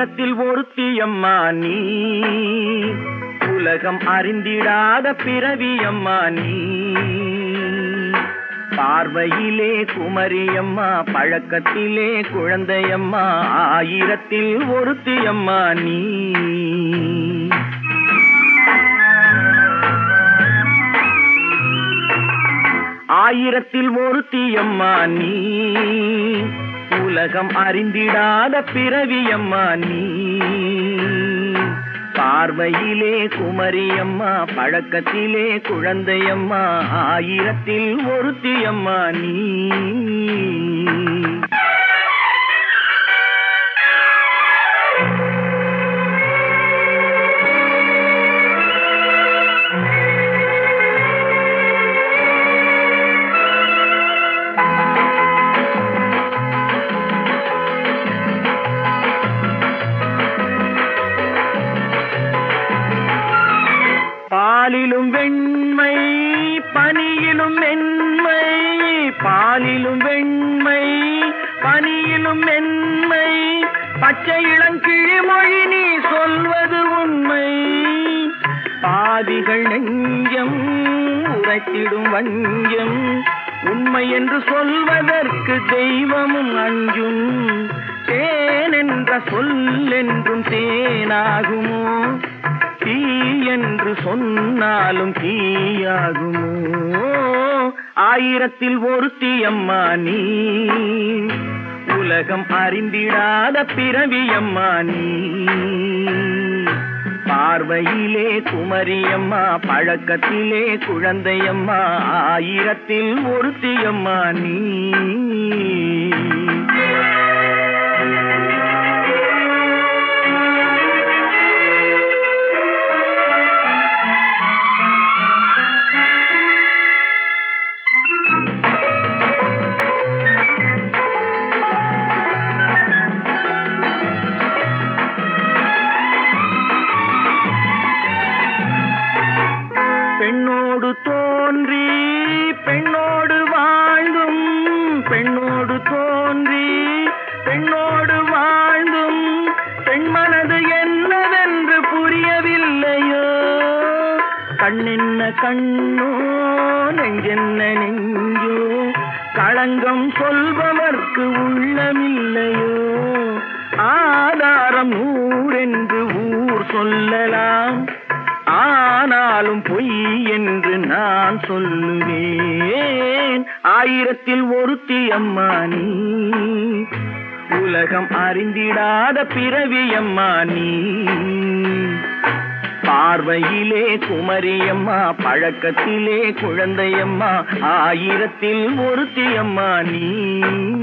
ஆயிரத்தில் ஒருத்தியம்மா நீ, உலகம் அறிந்திடாத பிறவியம்மா நீ. பார்வையிலே குமரியம்மா, பழக்கத்திலே குழந்தையம்மா, ஆயிரத்தில் ஒருத்தியம்மா நீ. ஆயிரத்தில் ஒருத்தியம்மா நீ, உலகம் அறிந்திடாத பிறவியம்மா நீ. பார்வையிலே குமரியம்மா, பழக்கத்திலே குழந்தையம்மா, ஆயிரத்தில் ஒருத்தியம்மா நீ. பாலிலும் வெண்மை பனியிலும் மென்மை, பாலிலும் வெண்மை பனியிலும் மென்மை, பச்சை இளங்கிழிமொழி நீ சொல்வது உண்மை. பாதிகள் நெஞ்சம் உரைத்திடும் வஞ்சம், உண்மை என்று சொல்வதற்கு தெய்வமும் அஞ்சும். தேன் என்ற சொல் என்றும் தேனாகுமோ, தீ என்று சொன்னாலும் தீயாகுமோ. ஆயிரத்தில் ஒருத்தியம்மா நீ, உலகம் அறிந்திடாத பிறவியம்மா நீ. பார்வையிலே குமரியம்மா, பழக்கத்திலே குழந்தையம்மா, ஆயிரத்தில் ஒருத்தியம்மா நீ. பெண்ணோடு தோன்றி பெண்ணோடு வாழ்ந்தும், பெண்ணோடு தோன்றி பெண்ணோடு வாழ்ந்தும், பெண்மனது என்னவென்று புரியவில்லையோ. கண்ணென்ன கண்ணோ, நெஞ்சென்ன நெஞ்சோ, களங்கம் சொல்பவர்க்கு உள்ளமில்லையோ. ஆதாரம் நூறென்று ஊர் சொல்லலாம், ஆனாலும் பொய் என்று நான் சொல்லுவேன். ஆயிரத்தில் ஒருத்தியம்மா நீ, உலகம் அறிந்திடாத பிறவியம்மா நீ. பார்வையிலே குமரியம்மா, பழக்கத்திலே குழந்தையம்மா, ஆயிரத்தில் ஒருத்தியம்மா நீ.